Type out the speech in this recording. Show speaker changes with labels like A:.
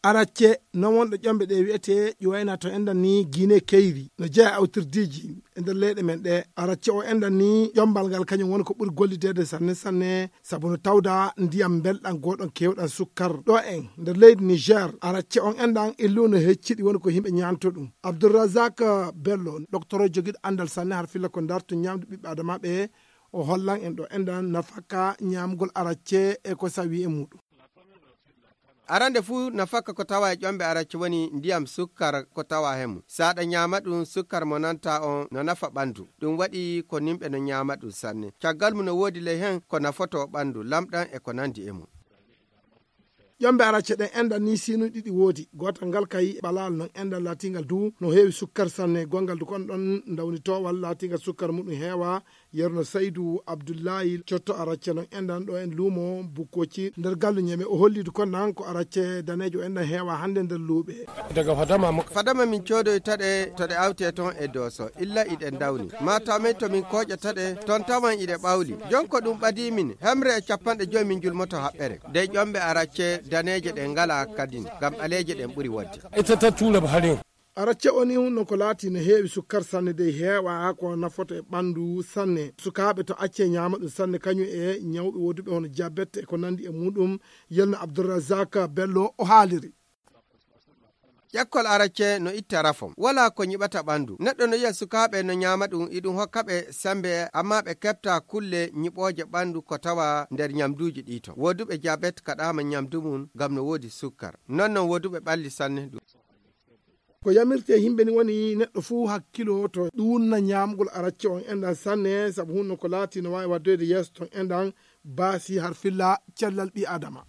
A: aracce non wonɗo ƴamɓe ɗe wiyete ƴuwayna to endan ni guine keyri no jeeya awtirdiji e nder leyɗe men ɗe aracce o endan ni ƴombal ngal kañum woni ko ɓuri gollidede sanne saabu no tawda ndiyam belɗam goɗon kewɗam sukkar ɗo en nder leydi Niger aracce on endan illu no hecciɗi woni ko yimɓe ñanto ɗum. Abdourazak Bello docteur joguiɗo andal sanne har filla ko darto ñamde ɓiɓɓe adamaɓe o hollan en ɗo endan nafaka ñamgol aracce e ko sawi e muɗum.
B: Arande fu nafaka ko tawa e ƴombe aracce woni ndiyam sukkar ko tawa hemu saɗa ñama ɗum sukkar mo nanta on no nafa ɓandu ɗum waɗi ko nimɓe no ñama ɗum sanne caggal mu no wodi ley hen ko nafoto ɓandu lamɗam e ko nandi e mum.
A: ƴombe aracce ɗen endan ni sinu ɗiɗi woodi gotal ngal kay ɓalal non endan latingal du no heewi sukkar sanne gongal du kon ɗon dawnitowal latingal sukkar muɗum heewa yerno Saydou Abdoullahi cotto aracce non endan ɗo en luumo bukkoci nder gallu ñeme o hollidu kon nan ko aracce danejo endan heewa hande nder luuɓe
B: daga fadama min coodoy taɗe to ɗe awte ton e doso illa iɗen dawni matamen to min koƴataɗe ton tawan iɗe ɓawli jonko ɗum ɓadi min hemre e capanɗe joyi min julmoto haɓɓere de ƴombe aracce daneje ɗen ngala kadin gam ɓaleje ɗen ɓuri wadde
C: ita tuula harin
A: aracce oni no ko laati no heewi sukkar sanne de heewa ko nafoto e ɓandu sanne sukaɓe to acce ñama ɗum sanne kañum e ñawɓe woduɓe hono diabete e ko nandi e muɗum yelno Abdourazak Bello o haaliri.
B: ƴakkol aracce no itta rafom wala ko ñiɓata ɓandu neɗɗo no yiya sukaɓe no ñama ɗum iɗum hokkaɓe sembe amma ɓe kefta kulle ñiɓoje ɓandu ko tawa nder ñamduji ɗiton woduɓe diabete kaɗama ñamdu mum gam no wodi sukkar nonnon woduɓe ɓalli sanne ɗum
A: ko yamirte yimɓe ni woni neɗɗo fuu hakkilo to ɗunna ñamgol aracce on endan sanne saabu hunno ko laati no wawi waddede yeeso ton endan baasi har filla cellal ɓi adama.